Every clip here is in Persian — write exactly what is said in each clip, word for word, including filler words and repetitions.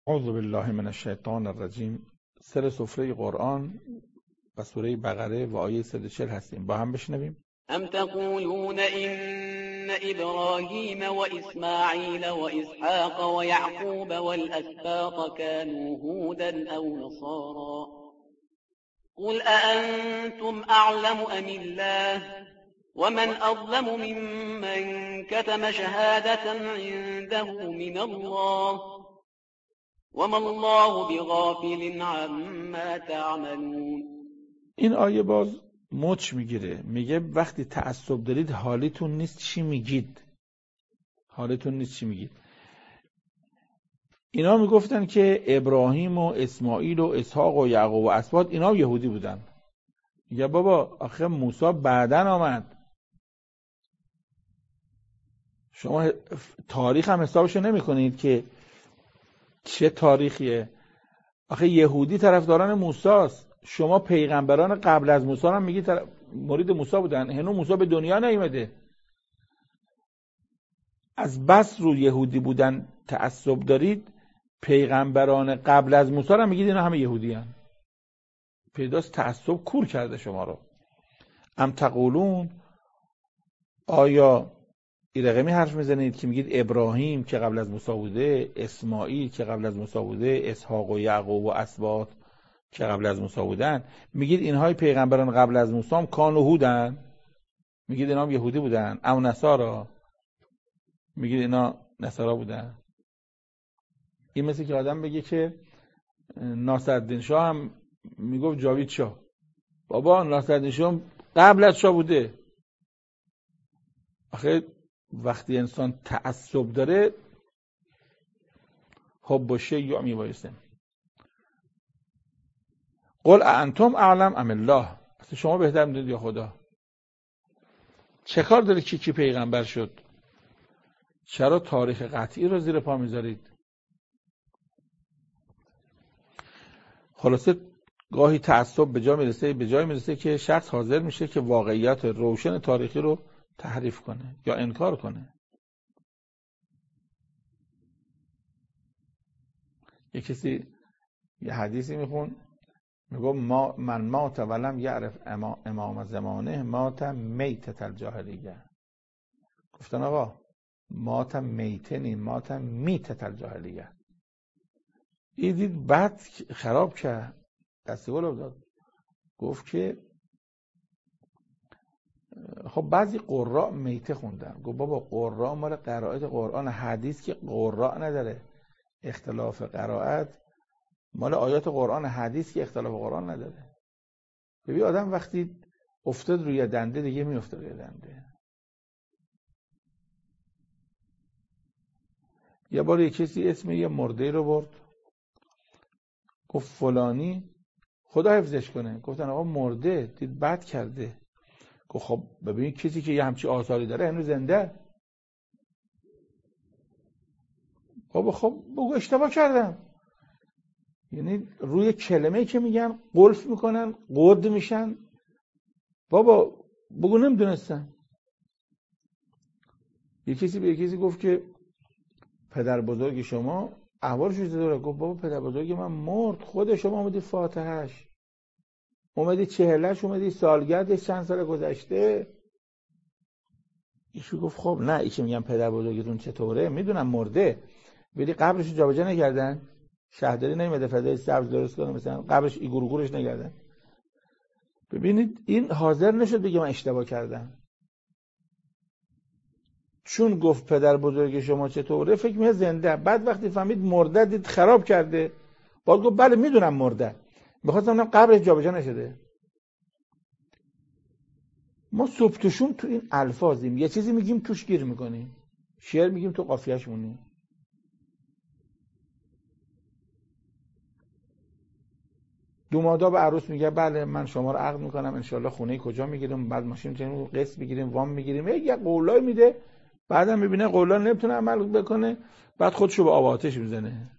اعوذ بالله من الشیطان الرجیم. سر سفره قرآن و سوره بقره و آیه صد و چهل هستیم. با هم بشنویم. ام تقولون ان ابراهیم و اسماعیل و اسحاق و یعقوب والاسباط كانوا هودا او نصارا قل اانتم اعلم ام الله ومن اظلم ممن كتم شهادة عنده من الله وما الله بغافل عما تعملون. این آیه باز مچ میگیره، میگه وقتی تعصب دارید حالیتون نیست چی میگید، حالیتون نیست چی میگید. اینا میگفتن که ابراهیم و اسماعیل و اسحاق و یعقوب و اسباط اینا یهودی بودن. میگه بابا آخه موسی بعدن آمد، شما تاریخ هم حسابشو نمی کنید که چه تاریخیه. آخه یهودی طرفداران موسی است، شما پیغمبران قبل از موسی هم میگی طرف... مرید موسی بودن، هنوز موسی به دنیا نیامده. از بس رو یهودی بودن تعصب دارید، پیغمبران قبل از موسی هم میگید اینا همه یهودی هن. پیداست تعصب کور کرده شما رو. ام تقولون، آیا این رقمی حرف میزنید که میگید ابراهیم که قبل از موسی بوده، اسماعیل که قبل از موسی بوده، اسحاق و یعقوب و اسباط که قبل از موسی بودن، میگید اینهای پیغمبران قبل از موسی هم کانوا هودن، میگید اینا هم یهودی بودن، او نصارا، میگید اینا نصارا بودن. این مثل که آدم بگه که ناصرالدین شاه هم میگفت جاوید شاه. بابا ناصرالدین شاه قبل از شاه بوده. آخه وقتی انسان تعصب داره حب و شیء میبایسته. قل انتم اعلم ام الله، اصلا شما بهتر میدونید یا خدا؟ چه کار داره کی کی پیغمبر شد؟ چرا تاریخ قطعی رو زیر پا میذارید؟ خلاصه گاهی تعصب به جای میرسه به جای میرسه که شخص حاضر میشه که واقعیت روشن تاریخی رو تحریف کنه یا انکار کنه. یه کسی یه حدیثی میخون، میگو ما من مات ولم یعرف امام زمانه مات میتة الجاهلیه. گفتن آقا مات میته نی، مات میتة الجاهلیه. این دید بعد خراب کرد، دستی گل داد، گفت که خب بعضی قراء میته خوندن. گفت بابا قراء مال قرائت قرآن، حدیث که قراء نداره، اختلاف قرائت مال آیات قرآن، حدیث که اختلاف قرآن نداره. ببین آدم وقتی افتاد روی دنده دیگه میفته روی دنده. یه بار یه کسی اسم یه مرده رو برد، گفت فلانی خدا حفظش کنه. گفتن آقا مرده، دید بد کرده. گفت خب ببین کسی که یه همچی آثاری داره هنوز زنده. بابا خب بگو اشتباه کردم. یعنی روی کلمه‌ای که میگن قلف میکنن، قرد میشن. بابا بگو نمیدونستم. یه کسی به یه کسی گفت که پدر بزرگ شما احوالش چه داره؟ گفت بابا پدر بزرگ من مرد، خود شما اومدی فاتحش، اومدی چهلش، اومدی سالگردش چند سال گذشته. ایشون گفت خب نه، ایشون میگم پدر بزرگتون چطوره؟ میدونم مرده، ولی قبرش جابجا نکردن، شهرداری نمیده فضای سبز درست کنه مثلا قبرش ایگورگورش نگردن. ببینید این حاضر نشد بگه من اشتباه کردم، چون گفت پدر بزرگ شما چطوره فکر می‌کنه زنده. بعد وقتی فهمید مرده دید خراب کرده، باید گفت بله میدونم مرده، می‌خواستم بگم قبرش جابجا نشده. ما سبتشون تو این الفاظیم، یه چیزی میگیم توش گیر میکنیم، شعر میگیم تو قافیه‌اش مونیم. دومادا به عروس میگه بله من شما رو عقد میکنم، انشالله خونه کجا میگیریم، بعد ماشین چنین قسط میگیریم، وام میگیریم، یه قولای میده، بعدم میبینه قولا نمیتونه عمل بکنه، بعد خودشو به آب آتش میزنه.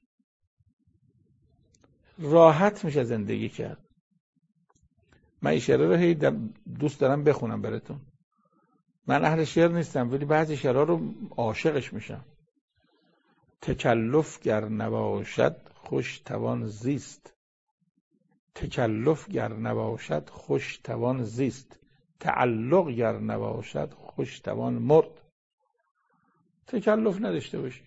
راحت میشه زندگی کرد. من این شعر رو هی دوست دارم بخونم براتون. من اهل شعر نیستم ولی بعضی شعرها رو عاشقش میشم. تکلف گر نباشد خوش توان زیست. تکلف گر نباشد خوش توان زیست. تعلق گر نباشد خوش توان مرد. تکلف نداشته باشی.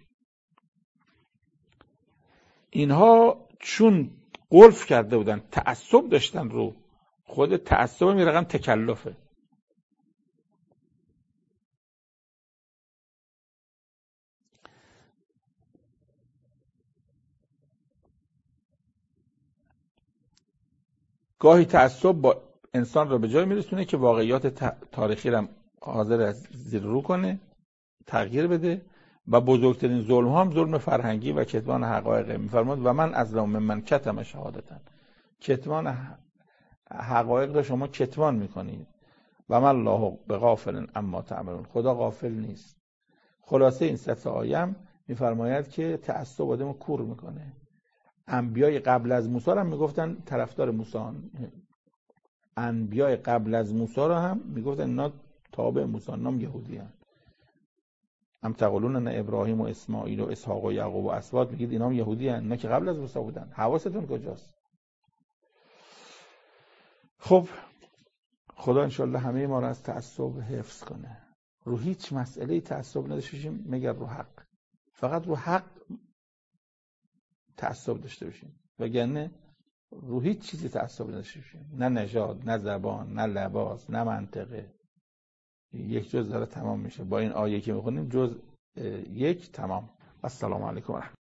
اینها چون قلف کرده بودن، تعصب داشتن، رو خود تعصب می رقم تکلفه. گاهی تعصب با انسان رو به جای میرسونه که واقعیات تاریخی رو حاضر از زیر رو کنه، تغییر بده. و بزرگترین ظلم ها هم ظلم فرهنگی و کتمان حقایق. میفرماد و من اظلم ممن کتم شهادتن. کتمان حقایق رو شما کتمان میکنید. و من الله بغافل اما تعملون. خدا غافل نیست. خلاصه این سطح آیم میفرماید که تعصب آدمو کور میکنه. انبیای قبل از موسی هم میگفتن طرفدار موسی. انبیای قبل از موسی رو هم میگفتن اینا تابع موسی، نام یهودی هستند. ام تقولون ان ابراهیم و اسماعیل و اسحاق و یعقوب و اسباط، میگید اینا هم یهودی هستند، اینا که قبل از موسی بودن. حواستون کجاست؟ خب خدا انشالله همه ما رو از تعصب حفظ کنه. رو هیچ مسئله تعصب نداشته باشیم مگر رو حق. فقط رو حق تعصب داشته باشیم، وگرنه رو هیچ چیزی تعصب نداشته باشیم. نه نژاد، نه زبان، نه لباس، نه منطقه. یک جز داره تمام میشه. با این آیه که میخونیم جز یک تمام. السلام علیکم.